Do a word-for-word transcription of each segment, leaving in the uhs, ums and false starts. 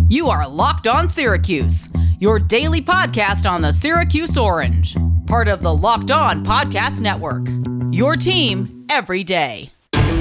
You are Locked On Syracuse, your daily podcast on the Syracuse Orange, part of the Locked On Podcast Network. Your team every day.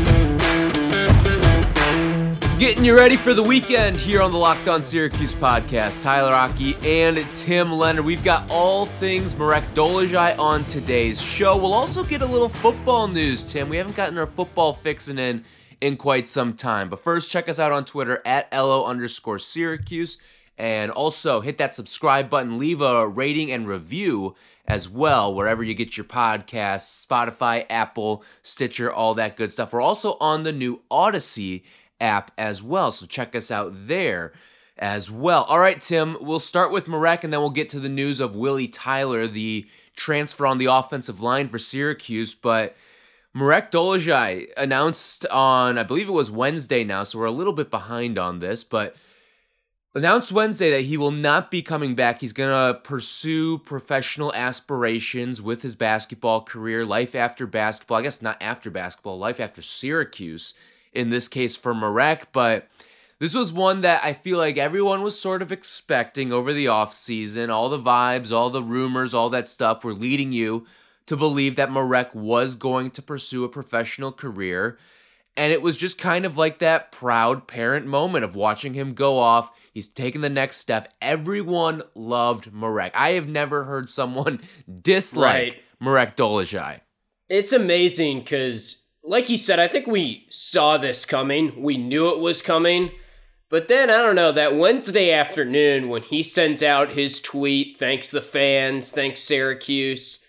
Getting you ready for the weekend here on the Locked On Syracuse podcast. Tyler Rocky and Tim Leonard. We've got all things Marek Dolezaj on today's show. We'll also get a little football news, Tim. We haven't gotten our football fixing in in quite some time. But first, check us out on Twitter at LO underscore Syracuse. And also hit that subscribe button. Leave a rating and review as well, wherever you get your podcasts, Spotify, Apple, Stitcher, all that good stuff. We're also on the new Odyssey app as well, so check us out there as well. All right, Tim, we'll start with Marek, and then we'll get to the news of Willie Tyler, the transfer on the offensive line for Syracuse. But Marek Dolezaj announced on, I believe it was Wednesday now, so we're a little bit behind on this, but announced Wednesday that he will not be coming back. He's going to pursue professional aspirations with his basketball career, life after basketball. I guess not after basketball, life after Syracuse, in this case for Marek, but this was one that I feel like everyone was sort of expecting over the offseason. All the vibes, all the rumors, all that stuff were leading you to believe that Marek was going to pursue a professional career. And it was just kind of like that proud parent moment of watching him go off. He's taking the next step. Everyone loved Marek. I have never heard someone dislike right. Marek Dolezaj. It's amazing because, like you said, I think we saw this coming. We knew it was coming. But then, I don't know, that Wednesday afternoon when he sends out his tweet, thanks the fans, thanks Syracuse.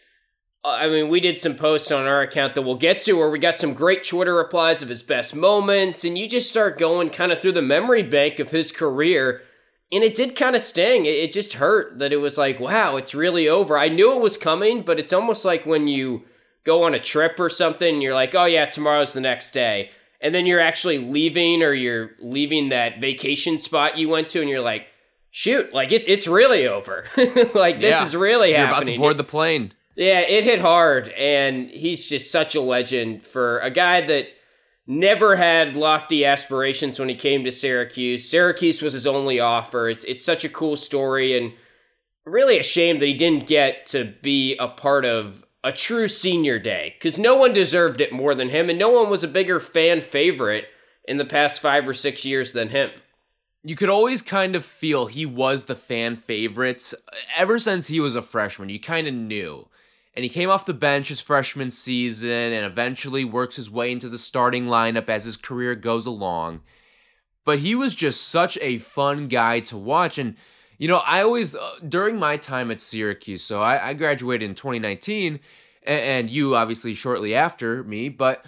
I mean, we did some posts on our account that we'll get to where we got some great Twitter replies of his best moments. And you just start going kind of through the memory bank of his career. And it did kind of sting. It just hurt that it was like, wow, it's really over. I knew it was coming, but it's almost like when you go on a trip or something, and you're like, oh yeah, tomorrow's the next day. And then you're actually leaving, or you're leaving that vacation spot you went to, and you're like, shoot, like it, it's really over. Like this yeah, is really you're happening. You're about to board the plane. Yeah, it hit hard, and he's just such a legend for a guy that never had lofty aspirations when he came to Syracuse. Syracuse was his only offer. It's it's such a cool story, and really a shame that he didn't get to be a part of a true senior day, because no one deserved it more than him, and no one was a bigger fan favorite in the past five or six years than him. You could always kind of feel he was the fan favorite ever since he was a freshman. You kind of knew. And he came off the bench his freshman season and eventually works his way into the starting lineup as his career goes along. But he was just such a fun guy to watch. And you know, I always, uh, during my time at Syracuse, so I, I graduated in twenty nineteen, and, and you obviously shortly after me, but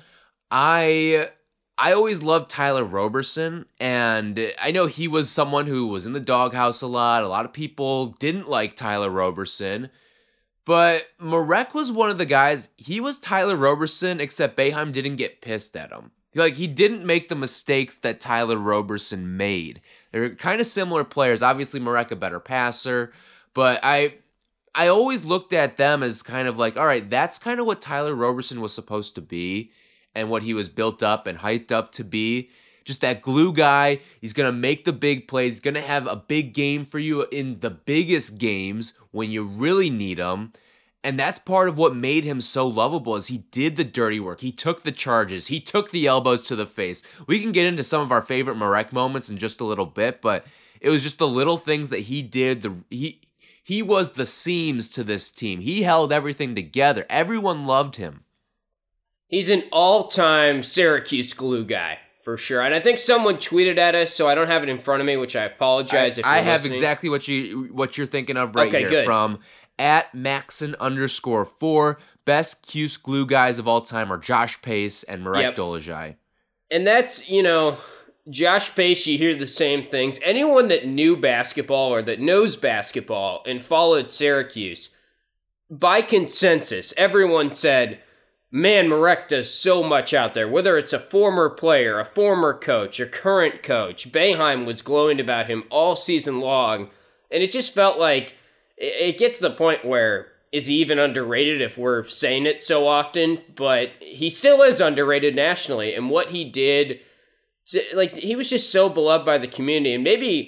I I always loved Tyler Roberson, and I know he was someone who was in the doghouse a lot. A lot of people didn't like Tyler Roberson, but Marek was one of the guys, he was Tyler Roberson, except Boeheim didn't get pissed at him. Like, he didn't make the mistakes that Tyler Roberson made. They're kind of similar players. Obviously, Marek a better passer, but I I always looked at them as kind of like, all right, that's kind of what Tyler Roberson was supposed to be and what he was built up and hyped up to be. Just that glue guy. He's going to make the big plays. He's going to have a big game for you in the biggest games when you really need him. And that's part of what made him so lovable is he did the dirty work. He took the charges. He took the elbows to the face. We can get into some of our favorite Marek moments in just a little bit, but it was just the little things that he did. The he he was the seams to this team. He held everything together. Everyone loved him. He's an all-time Syracuse glue guy, for sure. And I think someone tweeted at us, so I don't have it in front of me, which I apologize I, if you're I have listening. exactly what you what you're thinking of right okay, here good. From at Maxon underscore four. Best Cuse glue guys of all time are Josh Pace and Marek yep. Dolezaj. And that's, you know, Josh Pace, you hear the same things. Anyone that knew basketball or that knows basketball and followed Syracuse, by consensus, everyone said, man, Marek does so much out there. Whether it's a former player, a former coach, a current coach, Boeheim was glowing about him all season long. And it just felt like it gets to the point where, is he even underrated if we're saying it so often? But he still is underrated nationally. And what he did, like, he was just so beloved by the community. And maybe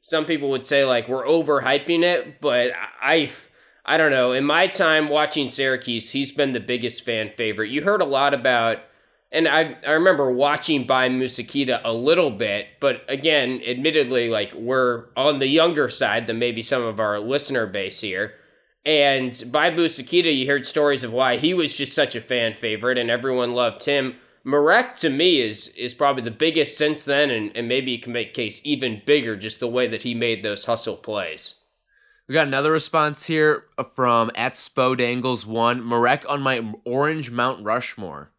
some people would say like we're overhyping it, but I I don't know. In my time watching Syracuse, he's been the biggest fan favorite. You heard a lot about, and I I remember watching by Musakita a little bit, but again, admittedly, like we're on the younger side than maybe some of our listener base here. And by Musakita, you heard stories of why he was just such a fan favorite and everyone loved him. Marek, to me, is is probably the biggest since then, and, and maybe you can make case even bigger just the way that he made those hustle plays. We got another response here from at Spodangles one. Marek on my orange Mount Rushmore.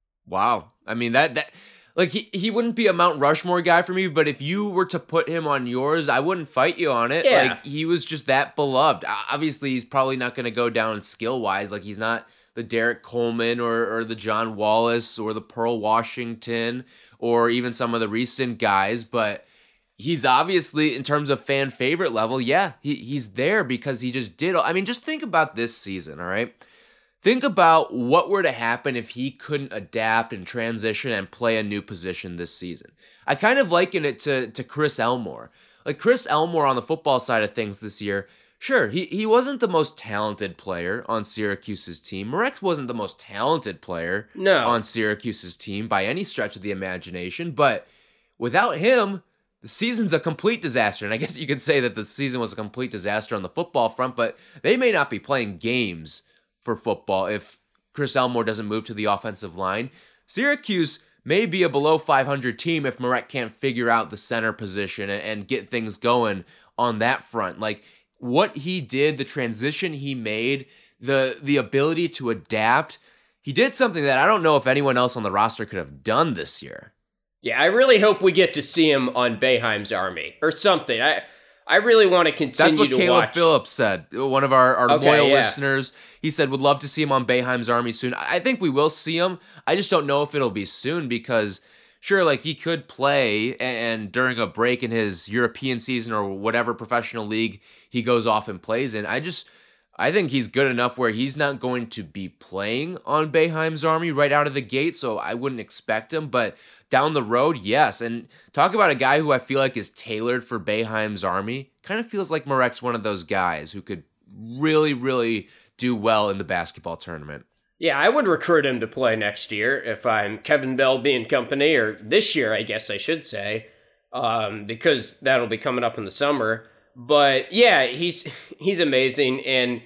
Wow. I mean, that, that like, he, he wouldn't be a Mount Rushmore guy for me, but if you were to put him on yours, I wouldn't fight you on it. Yeah. Like, he was just that beloved. Obviously, he's probably not going to go down skill-wise. Like, he's not the Derek Coleman or, or the John Wallace or the Pearl Washington or even some of the recent guys, but he's obviously, in terms of fan favorite level, yeah, he, he's there because he just did. I mean, just think about this season, all right? Think about what were to happen if he couldn't adapt and transition and play a new position this season. I kind of liken it to, to Chris Elmore. Like, Chris Elmore on the football side of things this year, sure, he, he wasn't the most talented player on Syracuse's team. Marek wasn't the most talented player no. on Syracuse's team by any stretch of the imagination, but without him, the season's a complete disaster. And I guess you could say that the season was a complete disaster on the football front, but they may not be playing games for football if Chris Elmore doesn't move to the offensive line. Syracuse may be a below five hundred team if Marek can't figure out the center position and get things going on that front. Like, what he did, the transition he made, the the ability to adapt, he did something that I don't know if anyone else on the roster could have done this year. Yeah, I really hope we get to see him on Boeheim's Army or something. I I really want to continue to watch. That's what Caleb Phillips said, one of our, our okay, loyal yeah. listeners. He said, would love to see him on Boeheim's Army soon. I think we will see him. I just don't know if it'll be soon because, sure, like he could play and during a break in his European season or whatever professional league he goes off and plays in. I just, I think he's good enough where he's not going to be playing on Boeheim's Army right out of the gate, so I wouldn't expect him, but down the road, yes. And talk about a guy who I feel like is tailored for Boeheim's Army. Kind of feels like Marek's one of those guys who could really, really do well in the basketball tournament. Yeah, I would recruit him to play next year if I'm Kevin Belby and company, or this year, I guess I should say, um, because that'll be coming up in the summer. But yeah, he's he's amazing, and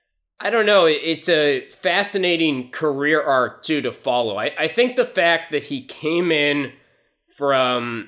I don't know, it's a fascinating career arc, too, to follow. I, I think the fact that he came in from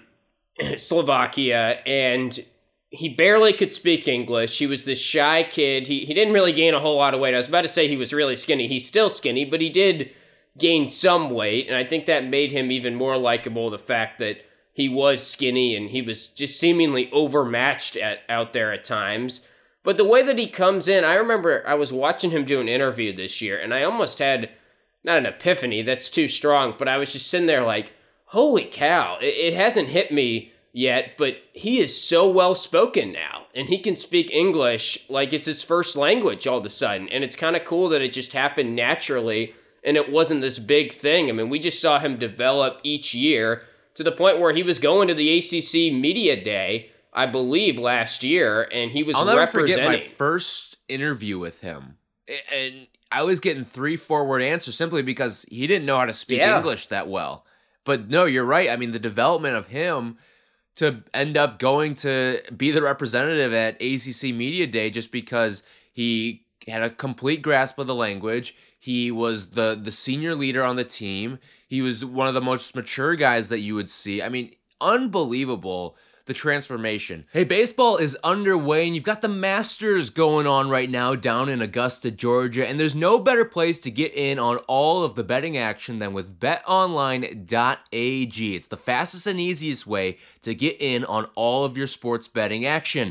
Slovakia and he barely could speak English. He was this shy kid. He, he didn't really gain a whole lot of weight. I was about to say he was really skinny. He's still skinny, but he did gain some weight, and I think that made him even more likable, the fact that he was skinny and he was just seemingly overmatched at, out there at times. But the way that he comes in, I remember I was watching him do an interview this year, and I almost had, not an epiphany, that's too strong, but I was just sitting there like, holy cow, it, it hasn't hit me yet, but he is so well-spoken now, and he can speak English like it's his first language all of a sudden, and it's kind of cool that it just happened naturally, and it wasn't this big thing. I mean, we just saw him develop each year to the point where he was going to the A C C Media Day, I believe, last year, and he was I'll never representing. forget my first interview with him, and I was getting three four-word answers simply because he didn't know how to speak yeah. English that well. But no, you're right. I mean, the development of him to end up going to be the representative at A C C Media Day just because he had a complete grasp of the language. He was the, the senior leader on the team. He was one of the most mature guys that you would see. I mean, unbelievable, the transformation. Hey, baseball is underway, and you've got the Masters going on right now down in Augusta, Georgia, and there's no better place to get in on all of the betting action than with bet online dot a g. It's the fastest and easiest way to get in on all of your sports betting action.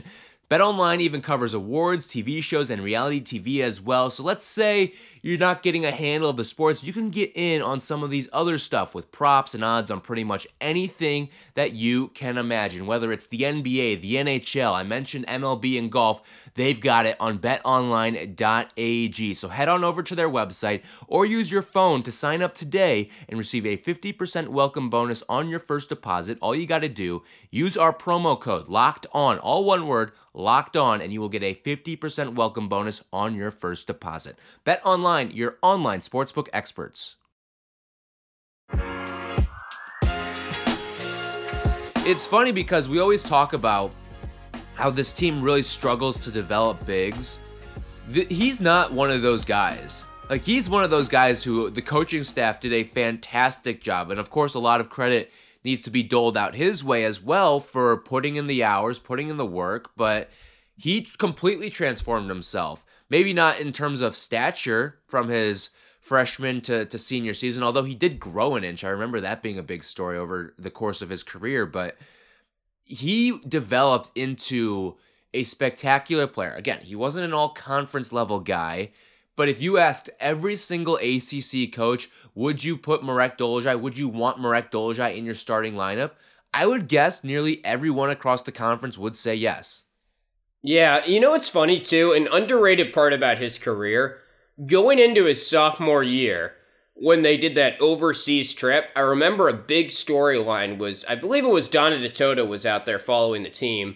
BetOnline even covers awards, T V shows, and reality T V as well. So let's say you're not getting a handle of the sports, you can get in on some of these other stuff with props and odds on pretty much anything that you can imagine. Whether it's the N B A, the N H L, I mentioned M L B and golf, they've got it on bet online dot a g. So head on over to their website or use your phone to sign up today and receive a fifty percent welcome bonus on your first deposit. All you got to do, use our promo code LOCKEDON, all one word, Locked On, and you will get a fifty percent welcome bonus on your first deposit. BetOnline, your online sportsbook experts. It's funny because we always talk about how this team really struggles to develop bigs. He's not one of those guys. Like, he's one of those guys who the coaching staff did a fantastic job, and of course a lot of credit needs to be doled out his way as well for putting in the hours, putting in the work, but he completely transformed himself. Maybe not in terms of stature from his freshman to, to senior season, although he did grow an inch. I remember that being a big story over the course of his career, but he developed into a spectacular player. Again, he wasn't an all-conference level guy, but if you asked every single A C C coach, would you put Marek Dolezaj, would you want Marek Dolezaj in your starting lineup? I would guess nearly everyone across the conference would say yes. Yeah, you know what's funny too? An underrated part about his career, going into his sophomore year, when they did that overseas trip, I remember a big storyline was, I believe it was Donna DeToto was out there following the team,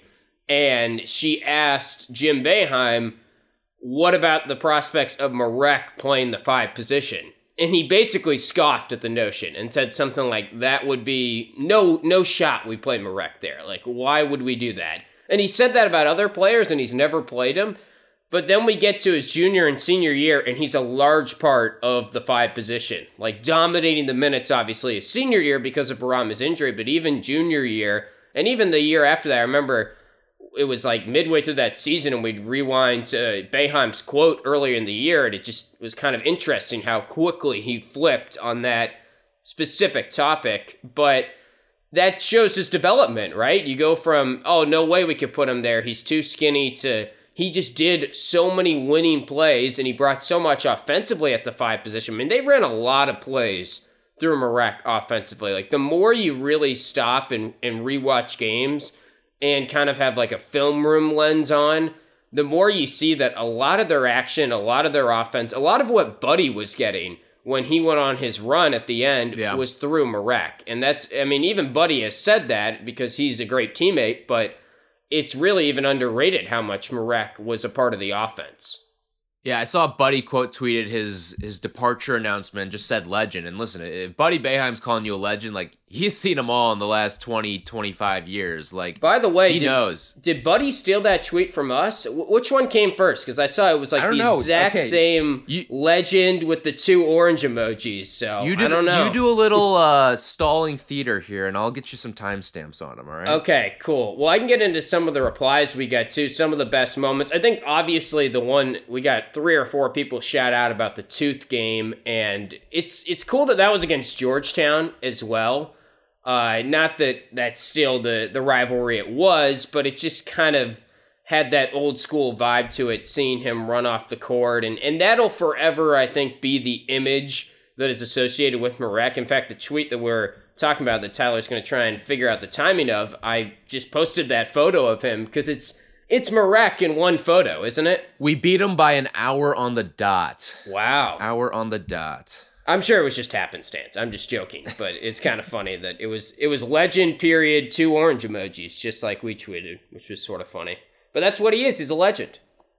and she asked Jim Boeheim, what about the prospects of Marek playing the five position? And he basically scoffed at the notion and said something like, that would be no no shot we play Marek there. Like, why would we do that? And he said that about other players, and he's never played him. But then we get to his junior and senior year, and he's a large part of the five position. Like, dominating the minutes, obviously, his senior year because of Barama's injury, but even junior year, and even the year after that, I remember it was like midway through that season, and we'd rewind to Boeheim's quote earlier in the year, and it just was kind of interesting how quickly he flipped on that specific topic. But that shows his development, right? You go from, oh, no way we could put him there, he's too skinny, to he just did so many winning plays, and he brought so much offensively at the five position. I mean, they ran a lot of plays through Marek offensively. Like, the more you really stop and, and rewatch games and kind of have like a film room lens on, the more you see that a lot of their action, a lot of their offense, a lot of what Buddy was getting when he went on his run at the end yeah. was through Marek. And that's, I mean, even Buddy has said that because he's a great teammate, but it's really even underrated how much Marek was a part of the offense. Yeah, I saw Buddy quote tweeted his his departure announcement, just said legend. And listen, if Buddy Boeheim's calling you a legend, like, he's seen them all in the last twenty, twenty-five years. Like, by the way, he did, knows. Did Buddy steal that tweet from us? W- which one came first? Because I saw it was like the know. exact okay. same you, legend with the two orange emojis. So you do, I don't know. You do a little uh, stalling theater here, and I'll get you some timestamps on them, all right? Okay, cool. Well, I can get into some of the replies we got, too, some of the best moments. I think, obviously, the one, we got three or four people shout out about the Tooth game, and it's it's cool that that was against Georgetown as well. Uh, not that that's still the, the rivalry it was, but it just kind of had that old school vibe to it, seeing him run off the court. And, and that'll forever, I think, be the image that is associated with Marek. In fact, the tweet that we're talking about that Tyler's going to try and figure out the timing of, I just posted that photo of him because it's it's Marek in one photo, isn't it? We beat him by an hour on the dot. Wow. Hour on the dot. I'm sure it was just happenstance. I'm just joking, but it's kind of funny that it was it was legend period two orange emojis, just like we tweeted, which was sort of funny. But that's what he is. He's a legend.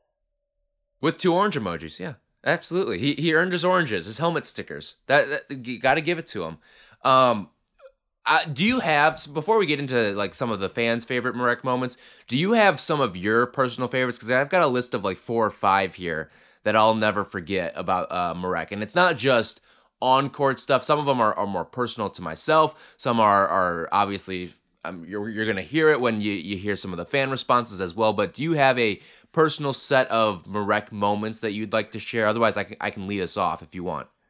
With two orange emojis, yeah, absolutely. He he earned his oranges, his helmet stickers. That, that you got to give it to him. Um, uh, do you have, before we get into like some of the fans' favorite Marek moments, do you have some of your personal favorites? Because I've got a list of like four or five here that I'll never forget about uh, Marek, and it's not just on-court stuff. Some of them are, are more personal to myself. Some are are obviously, um, you're you're going to hear it when you, you hear some of the fan responses as well. But do you have a personal set of Marek moments that you'd like to share? Otherwise, I can, I can lead us off if you want.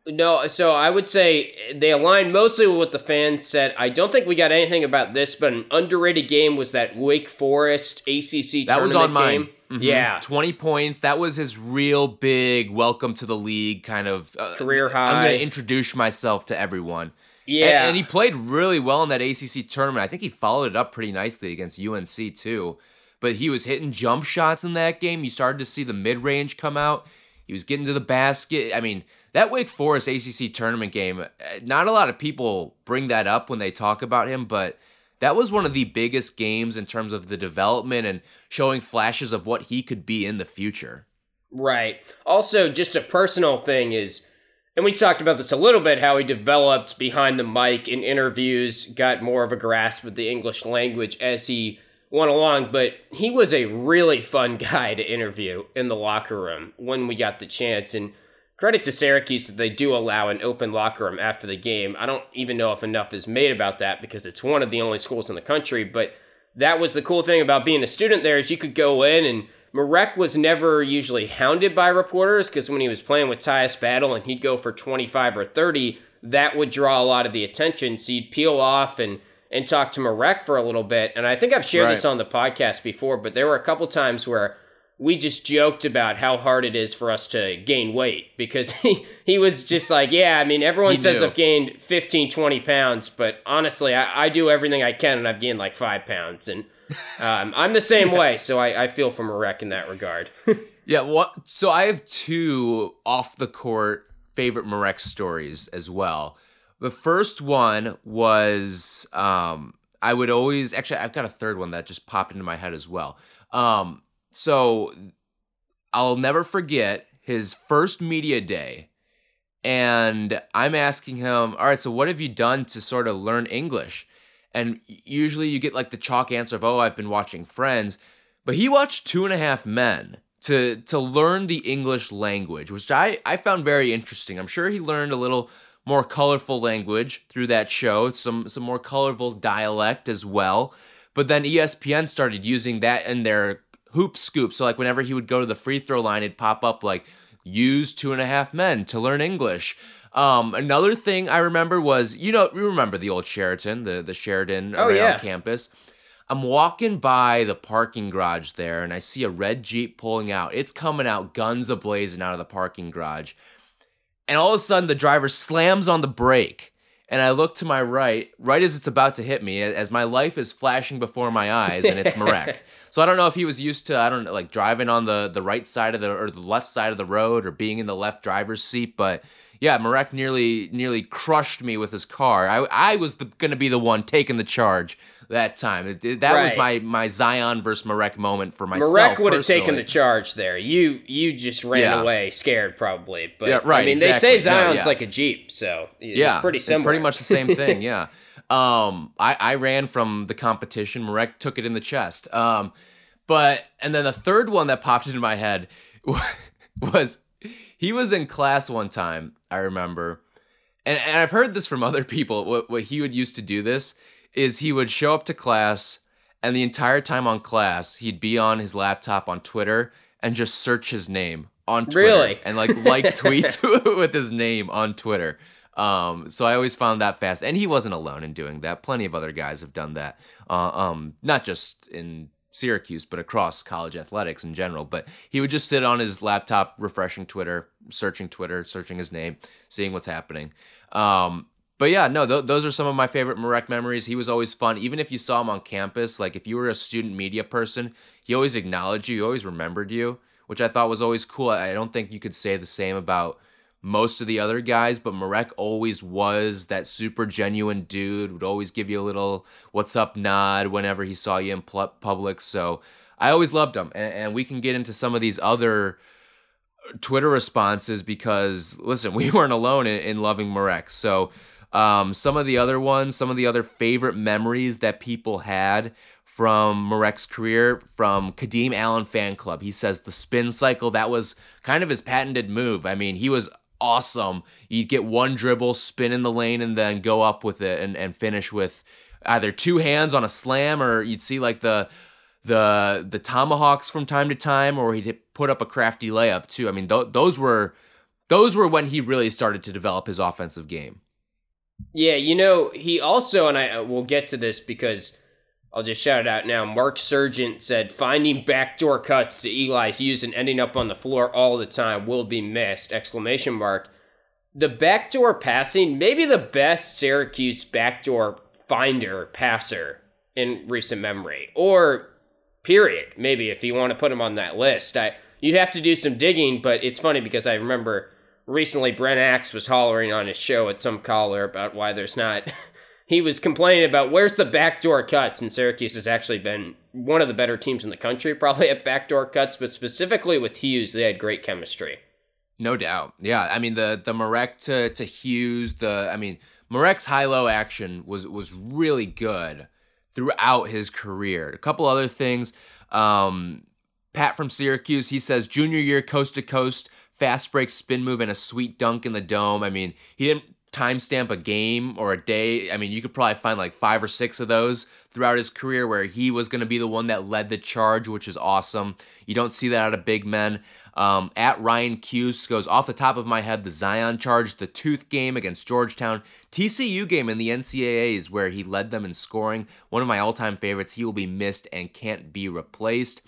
No, so I would say they align mostly with what the fans said. I don't think we got anything about this, but an underrated game was that Wake Forest A C C that tournament was on mine. game. Mm-hmm. Yeah. twenty points. That was his real big welcome to the league kind of uh, career high. I'm going to introduce myself to everyone. Yeah. And, and he played really well in that A C C tournament. I think he followed it up pretty nicely against U N C too. But he was hitting jump shots in that game. You started to see the mid-range come out. He was getting to the basket. I mean, that Wake Forest A C C tournament game, not a lot of people bring that up when they talk about him, but that was one of the biggest games in terms of the development and showing flashes of what he could be in the future. Right. Also, just a personal thing is, and we talked about this a little bit, how he developed behind the mic in interviews, got more of a grasp of the English language as he went along, but he was a really fun guy to interview in the locker room when we got the chance. And credit to Syracuse that they do allow an open locker room after the game. I don't even know if enough is made about that because it's one of the only schools in the country, but that was the cool thing about being a student there is you could go in, and Marek was never usually hounded by reporters because when he was playing with Tyus Battle and he'd go for twenty-five or thirty, that would draw a lot of the attention. So you'd peel off and, and talk to Marek for a little bit. And I think I've shared right. this on the podcast before, but there were a couple times where we just joked about how hard it is for us to gain weight because he, he was just like, yeah, I mean, everyone he says knew. I've gained fifteen, twenty pounds, but honestly, I, I do everything I can and I've gained like five pounds. And um, I'm the same yeah. way, so I, I feel for Marek in that regard. yeah, what? So I have two off-the-court favorite Marek stories as well. The first one was, um, I would always, actually, I've got a third one that just popped into my head as well. Um, So I'll never forget his first media day, and I'm asking him, all right, so what have you done to sort of learn English? And usually you get like the chalk answer of, oh, I've been watching Friends, but he watched Two and a Half Men to to learn the English language, which I, I found very interesting. I'm sure he learned a little more colorful language through that show, some some more colorful dialect as well. But then E S P N started using that in their hoop scoop. So like whenever he would go to the free throw line, it'd pop up like, use Two and a Half Men to learn English. Um, another thing I remember was, you know, you remember the old Sheraton, the, the Sheridan oh, around yeah. campus. I'm walking by the parking garage there and I see a red Jeep pulling out. It's coming out guns a-blazing out of the parking garage. And all of a sudden the driver slams on the brake. And I look to my right, right as it's about to hit me, as my life is flashing before my eyes, and it's Marek. So I don't know if he was used to, I don't know, like driving on the, the right side of the, or the left side of the road, or being in the left driver's seat, but yeah, Marek nearly nearly crushed me with his car. I I was going to be the one taking the charge that time. It, it, that right. was my my Zion versus Marek moment for myself. Marek would have personally. taken the charge there. You you just ran yeah. away scared probably. But yeah, right, I mean, exactly. they say Zion's no, yeah. like a Jeep, so it's yeah, pretty similar. Pretty much the same thing, yeah. Um, I, I ran from the competition. Marek took it in the chest. Um, but, and then the third one that popped into my head was, he was in class one time, I remember, and, and I've heard this from other people, what, what he would used to do this, is he would show up to class, and the entire time on class, he'd be on his laptop on Twitter, and just search his name on Twitter. Really? And like, like tweets with his name on Twitter. Um, so I always found that fast, and he wasn't alone in doing that. Plenty of other guys have done that. Uh, um, not just in Syracuse, but across college athletics in general. But he would just sit on his laptop, refreshing Twitter, searching Twitter, searching his name, seeing what's happening. Um, but yeah, no, th- those are some of my favorite Marek memories. He was always fun. Even if you saw him on campus, like if you were a student media person, he always acknowledged you, he always remembered you, which I thought was always cool. I don't think you could say the same about most of the other guys, but Marek always was that super genuine dude, would always give you a little what's up nod whenever he saw you in pl- public. So I always loved him. And, and we can get into some of these other Twitter responses because, listen, we weren't alone in, in loving Marek. So um, some of the other ones, some of the other favorite memories that people had from Marek's career, from Kadeem Allen Fan Club. He says the spin cycle, that was kind of his patented move. I mean, he was awesome. You'd get one dribble, spin in the lane, and then go up with it and, and finish with either two hands on a slam, or you'd see like the the the tomahawks from time to time, or he'd put up a crafty layup too. I mean, th- those were Those were when he really started to develop his offensive game. Yeah, you know, he also, and I will get to this because I'll just shout it out now. Mark Sargent said, finding backdoor cuts to Eli Hughes and ending up on the floor all the time will be missed, exclamation mark. The backdoor passing, maybe the best Syracuse backdoor finder passer in recent memory. Or, period, maybe, if you want to put him on that list. I You'd have to do some digging, but it's funny because I remember recently Brent Axe was hollering on his show at some caller about why there's not... He was complaining about where's the backdoor cuts, and Syracuse has actually been one of the better teams in the country, probably at backdoor cuts, but specifically with Hughes, they had great chemistry. No doubt. Yeah, I mean, the the Marek to, to Hughes, the I mean, Marek's high-low action was, was really good throughout his career. A couple other things. Um, Pat from Syracuse, he says, junior year, coast-to-coast, fast break, spin move, and a sweet dunk in the dome. I mean, he didn't timestamp a game or a day. I mean, you could probably find like five or six of those throughout his career where he was going to be the one that led the charge, which is awesome. You don't see that out of big men. Um, at Ryan Cuse goes, off the top of my head, the Zion charge, the Tooth game against Georgetown, T C U game in the N C double A's where he led them in scoring. One of my all-time favorites. He will be missed and can't be replaced.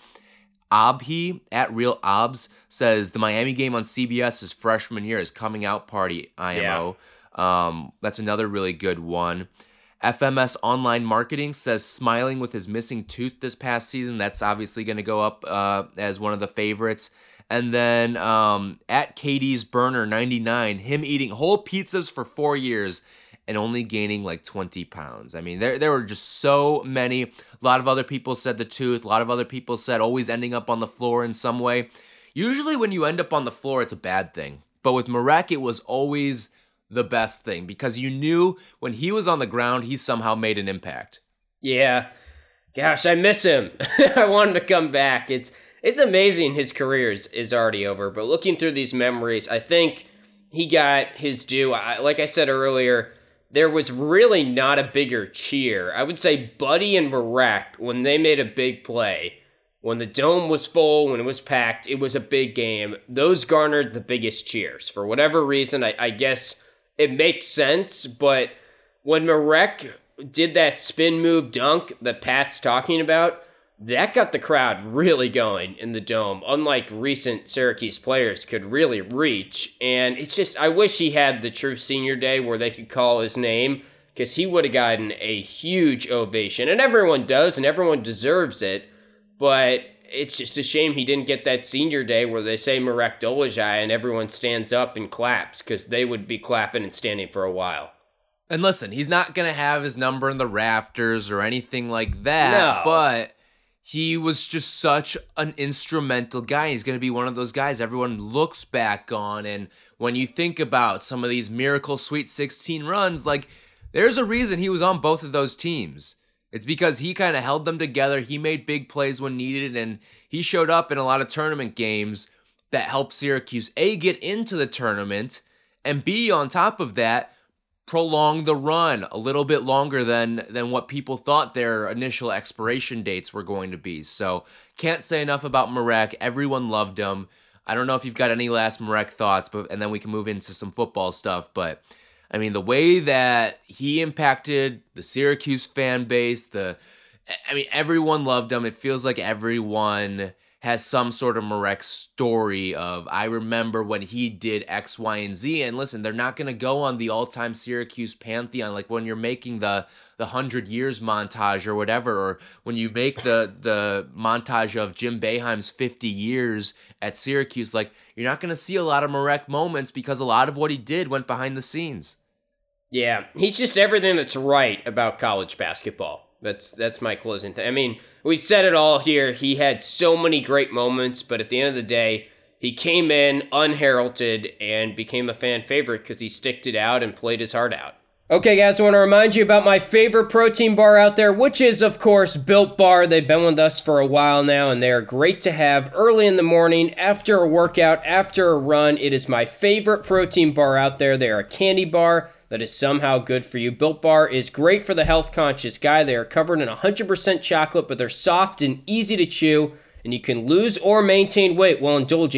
Abhi at Real Obs says, the Miami game on C B S his freshman year, his coming out party, I M O. Yeah. Um, that's another really good one. F M S Online Marketing says smiling with his missing tooth this past season. That's obviously going to go up uh, as one of the favorites. And then um, at Katie's Burner ninety-nine, him eating whole pizzas for four years and only gaining like twenty pounds. I mean, there there were just so many. A lot of other people said the tooth. A lot of other people said always ending up on the floor in some way. Usually when you end up on the floor, it's a bad thing. But with Marek, it was always the best thing because you knew when he was on the ground, he somehow made an impact. Yeah. Gosh, I miss him. I want him to come back. It's it's amazing his career is, is already over, but looking through these memories, I think he got his due. I, like I said earlier, there was really not a bigger cheer. I would say Buddy and Marek, when they made a big play, when the dome was full, when it was packed, it was a big game. Those garnered the biggest cheers. For whatever reason, I, I guess it makes sense, but when Marek did that spin move dunk that Pat's talking about, that got the crowd really going in the dome, unlike recent Syracuse players could really reach. And it's just, I wish he had the true senior day where they could call his name, because he would have gotten a huge ovation. And everyone does, and everyone deserves it, but it's just a shame he didn't get that senior day where they say Marek Dolezaj and everyone stands up and claps, because they would be clapping and standing for a while. And listen, he's not going to have his number in the rafters or anything like that, No. but he was just such an instrumental guy. He's going to be one of those guys everyone looks back on, and when you think about some of these miracle Sweet sixteen runs, like, there's a reason he was on both of those teams. It's because he kind of held them together. He made big plays when needed, and he showed up in a lot of tournament games that helped Syracuse, A, get into the tournament, and B, on top of that, prolong the run a little bit longer than than what people thought their initial expiration dates were going to be. So, can't say enough about Marek. Everyone loved him. I don't know if you've got any last Marek thoughts, but and then we can move into some football stuff, but I mean, the way that he impacted the Syracuse fan base, the, I mean, everyone loved him. It feels like everyone has some sort of Marek story of, I remember when he did X, Y, and Z. And listen, they're not going to go on the all-time Syracuse pantheon. Like when you're making the the hundred years montage or whatever, or when you make the the montage of Jim Boeheim's fifty years at Syracuse, like you're not going to see a lot of Marek moments because a lot of what he did went behind the scenes. Yeah, he's just everything that's right about college basketball. That's that's my closing thing. I mean, we said it all here. He had so many great moments, but at the end of the day, he came in unheralded and became a fan favorite because he sticked it out and played his heart out. Okay, guys, I want to remind you about my favorite protein bar out there, which is, of course, Built Bar. They've been with us for a while now, and they're great to have early in the morning, after a workout, after a run. It is my favorite protein bar out there. They are a candy bar that is somehow good for you. Built Bar is great for the health-conscious guy. They are covered in one hundred percent chocolate, but they're soft and easy to chew, and you can lose or maintain weight while indulging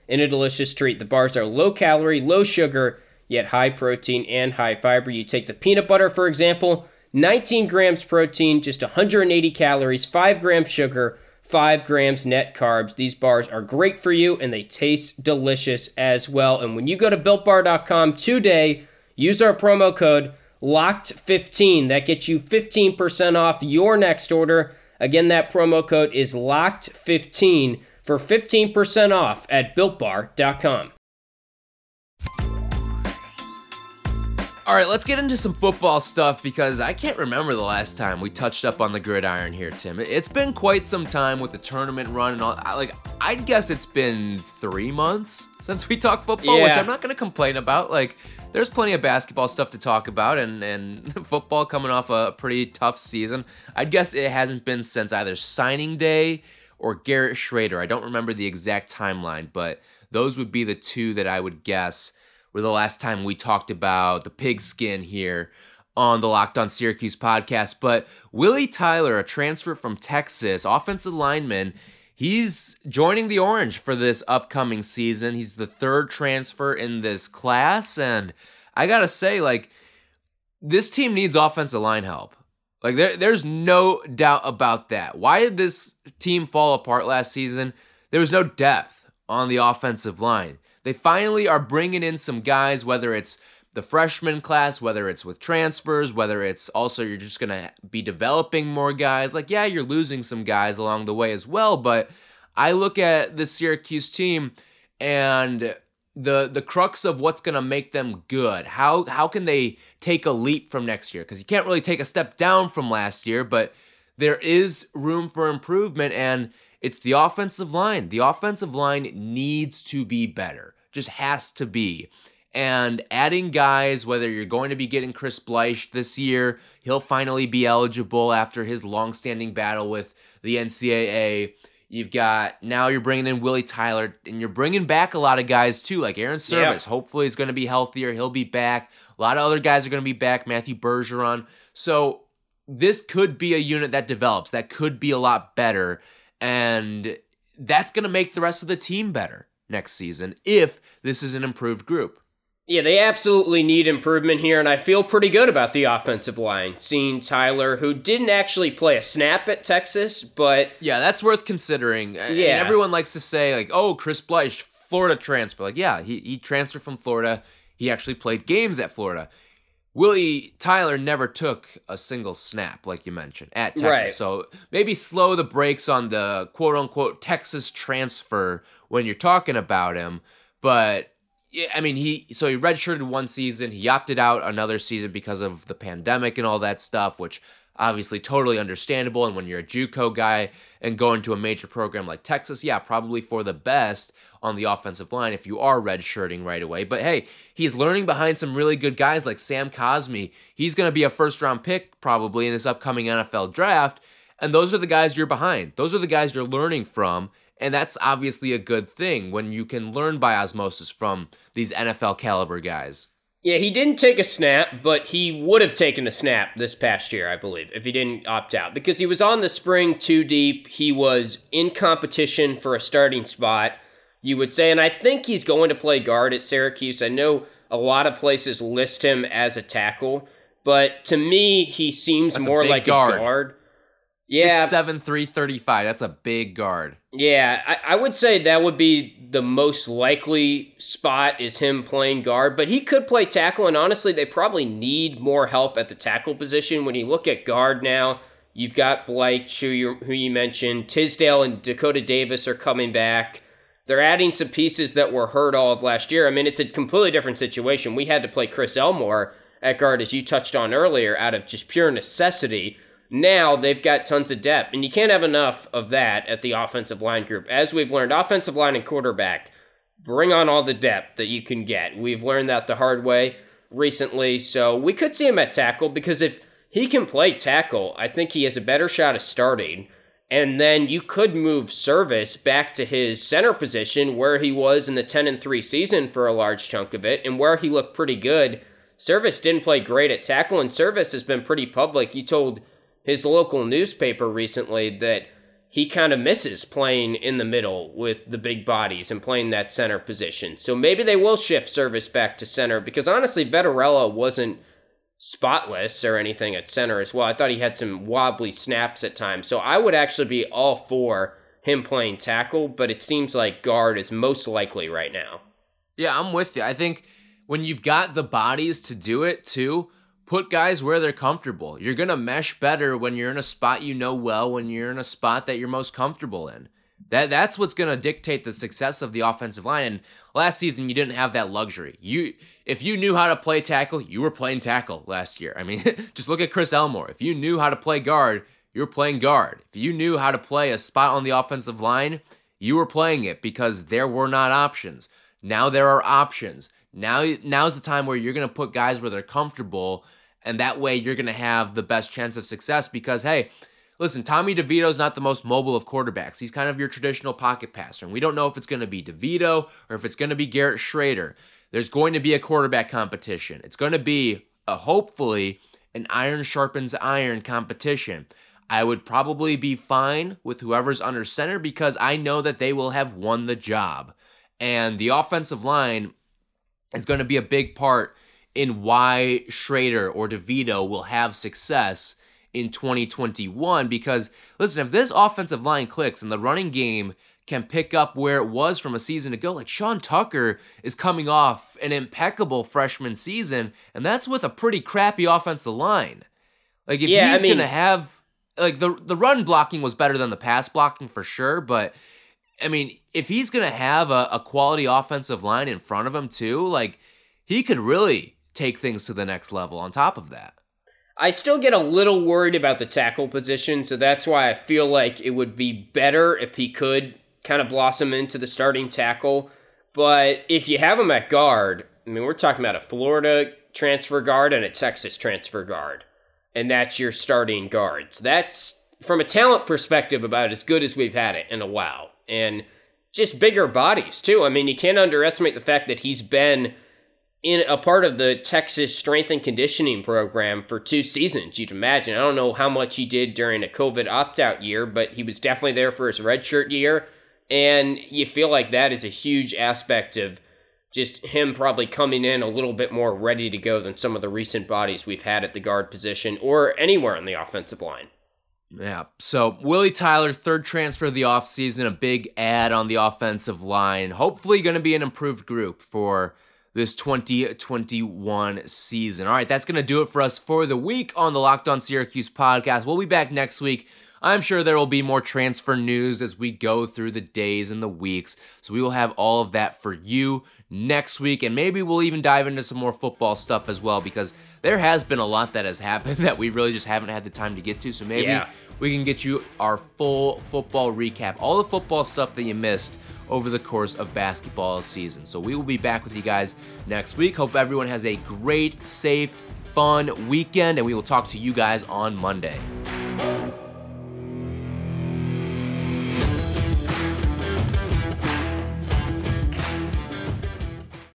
in a delicious treat. The bars are low calorie, low sugar, yet high protein and high fiber. You take the peanut butter, for example, nineteen grams protein, just one hundred eighty calories, five grams sugar, five grams net carbs. These bars are great for you, and they taste delicious as well. And when you go to built bar dot com today, use our promo code locked fifteen. That gets you fifteen percent off your next order. Again, that promo code is locked fifteen for fifteen percent off at built bar dot com. All right, let's get into some football stuff because I can't remember the last time we touched up on the gridiron here, Tim. It's been quite some time with the tournament run and all. Like, I'd guess it's been three months since we talked football, Yeah. which I'm not going to complain about. Like, there's plenty of basketball stuff to talk about and, and football coming off a pretty tough season. I'd guess it hasn't been since either signing day or Garrett Schrader. I don't remember the exact timeline, but those would be the two that I would guess were the last time we talked about the pigskin here on the Locked On Syracuse podcast. But Willie Tyler, a transfer from Texas, offensive lineman, he's joining the Orange for this upcoming season. He's the third transfer in this class, and I gotta say, like, this team needs offensive line help. Like, there, there's no doubt about that. Why did this team fall apart last season? There was no depth on the offensive line. They finally are bringing in some guys, whether it's the freshman class, whether it's with transfers, whether it's also you're just going to be developing more guys. Like, yeah, you're losing some guys along the way as well, but I look at the Syracuse team and the the crux of what's going to make them good. How how can they take a leap from next year? Because you can't really take a step down from last year, but there is room for improvement, and it's the offensive line. The offensive line needs to be better. Just has to be. And adding guys, whether you're going to be getting Chris Bleich this year, he'll finally be eligible after his long-standing battle with the N C double A. You've got, now you're bringing in Willie Tyler, and you're bringing back a lot of guys too, like Aaron Service. Yeah. Hopefully he's going to be healthier. He'll be back. A lot of other guys are going to be back. Matthew Bergeron. So this could be a unit that develops. That could be a lot better. And that's going to make the rest of the team better next season if this is an improved group. Yeah, they absolutely need improvement here, and I feel pretty good about the offensive line. Seeing Tyler, who didn't actually play a snap at Texas, but... Yeah, that's worth considering. Yeah. And everyone likes to say, like, oh, Chris Bleich, Florida transfer. Like, yeah, he, he transferred from Florida. He actually played games at Florida. Willie Tyler never took a single snap, like you mentioned, at Texas. Right. So maybe slow the brakes on the quote-unquote Texas transfer when you're talking about him. But, yeah, I mean, he so he redshirted one season. He opted out another season because of the pandemic and all that stuff, which obviously totally understandable. And when you're a JUCO guy and going to a major program like Texas, yeah, probably for the best on the offensive line if you are redshirting right away. But hey, he's learning behind some really good guys like Sam Cosmi. He's going to be a first-round pick probably in this upcoming N F L draft. And those are the guys you're behind. Those are the guys you're learning from. And that's obviously a good thing when you can learn by osmosis from these N F L caliber guys. Yeah, he didn't take a snap, but he would have taken a snap this past year, I believe, if he didn't opt out. Because he was on the spring too deep. He was in competition for a starting spot, you would say. And I think he's going to play guard at Syracuse. I know a lot of places list him as a tackle, but to me, he seems That's more a like guard. a guard. Yeah, six seven, three thirty-five. That's a big guard. Yeah, I, I would say that would be the most likely spot is him playing guard, but he could play tackle, and honestly, they probably need more help at the tackle position. When you look at guard now, you've got Bleich, who you, who you mentioned, Tisdale and Dakota Davis are coming back. They're adding some pieces that were hurt all of last year. I mean, it's a completely different situation. We had to play Chris Elmore at guard, as you touched on earlier, out of just pure necessity. Now they've got tons of depth, and you can't have enough of that at the offensive line group. As we've learned, offensive line and quarterback, bring on all the depth that you can get. We've learned that the hard way recently, so we could see him at tackle, because if he can play tackle, I think he has a better shot of starting, and then you could move Service back to his center position where he was in the ten and three season for a large chunk of it, and where he looked pretty good. Service didn't play great at tackle, and Service has been pretty public. He told his local newspaper recently that he kind of misses playing in the middle with the big bodies and playing that center position. So maybe they will shift Service back to center, because honestly, Vettorella wasn't spotless or anything at center as well. I thought he had some wobbly snaps at times. So I would actually be all for him playing tackle, but it seems like guard is most likely right now. Yeah, I'm with you. I think when you've got the bodies to do it too, put guys where they're comfortable. You're going to mesh better when you're in a spot you know well, when you're in a spot that you're most comfortable in. That That's what's going to dictate the success of the offensive line. And last season, you didn't have that luxury. You, If you knew how to play tackle, you were playing tackle last year. I mean, just look at Chris Elmore. If you knew how to play guard, you were playing guard. If you knew how to play a spot on the offensive line, you were playing it, because there were not options. Now there are options. Now, now's the time where you're going to put guys where they're comfortable, and that way you're going to have the best chance of success because, hey, listen, Tommy DeVito's not the most mobile of quarterbacks. He's kind of your traditional pocket passer, and we don't know if it's going to be DeVito or if it's going to be Garrett Schrader. There's going to be a quarterback competition. It's going to be, a, hopefully, an iron sharpens iron competition. I would probably be fine with whoever's under center because I know that they will have won the job. And the offensive line is going to be a big part in why Schrader or DeVito will have success in twenty twenty-one. Because, listen, if this offensive line clicks and the running game can pick up where it was from a season ago, like Sean Tucker is coming off an impeccable freshman season, and that's with a pretty crappy offensive line. Like, if yeah, he's I mean, going to have, like, the, the run blocking was better than the pass blocking for sure, but I mean, if he's going to have a, a quality offensive line in front of him too, like, he could really take things to the next level on top of that. I still get a little worried about the tackle position, so that's why I feel like it would be better if he could kind of blossom into the starting tackle. But if you have him at guard, I mean, we're talking about a Florida transfer guard and a Texas transfer guard, and that's your starting guards. That's, from a talent perspective, about as good as we've had it in a while. And just bigger bodies, too. I mean, you can't underestimate the fact that he's been in a part of the Texas strength and conditioning program for two seasons, you'd imagine. I don't know how much he did during a COVID opt-out year, but he was definitely there for his redshirt year. And you feel like that is a huge aspect of just him probably coming in a little bit more ready to go than some of the recent bodies we've had at the guard position or anywhere in the offensive line. Yeah, so Willie Tyler, third transfer of the offseason, a big add on the offensive line. Hopefully going to be an improved group for this twenty twenty-one season. All right, that's going to do it for us for the week on the Locked On Syracuse podcast. We'll be back next week. I'm sure there will be more transfer news as we go through the days and the weeks, so we will have all of that for you next week, and maybe we'll even dive into some more football stuff as well, because there has been a lot that has happened that we really just haven't had the time to get to, so maybe yeah. we can get you our full football recap, all the football stuff that you missed over the course of basketball season. So we will be back with you guys next week. Hope everyone has a great, safe, fun weekend, and we will talk to you guys on Monday.